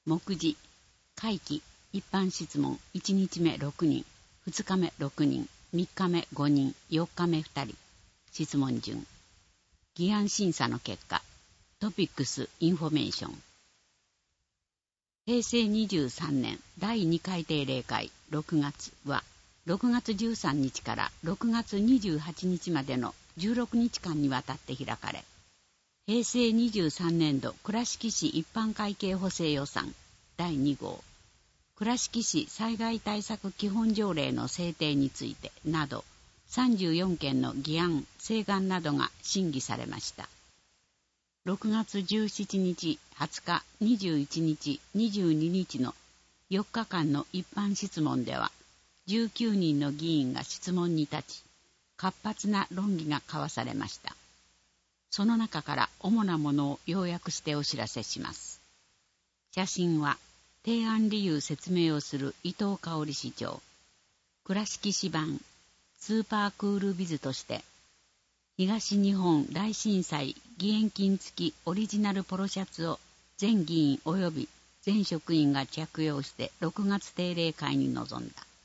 目次、会期、一般質問、1日目6人、2日目6人、3日目5人、4日目2人。質問順。議案審査の結果、トピックスインフォメーション。平成23年第2回定例会6月は、6月13日から6月28日までの16日間にわたって開かれ、平成23年度倉敷市一般会計補正予算第2号、倉敷市災害対策基本条例の制定についてなど34件の議案・請願などが審議されました。6月17日、20日、21日、22日の4日間の一般質問では、19人の議員が質問に立ち、活発な論議が交わされました。その中から主なものを要約してお知らせします。写真は、提案理由説明をする伊藤香織市長。倉敷市版スーパークールビズとして、東日本大震災義援金付きオリジナルポロシャツを全議員及び全職員が着用して6月定例会に臨んだ。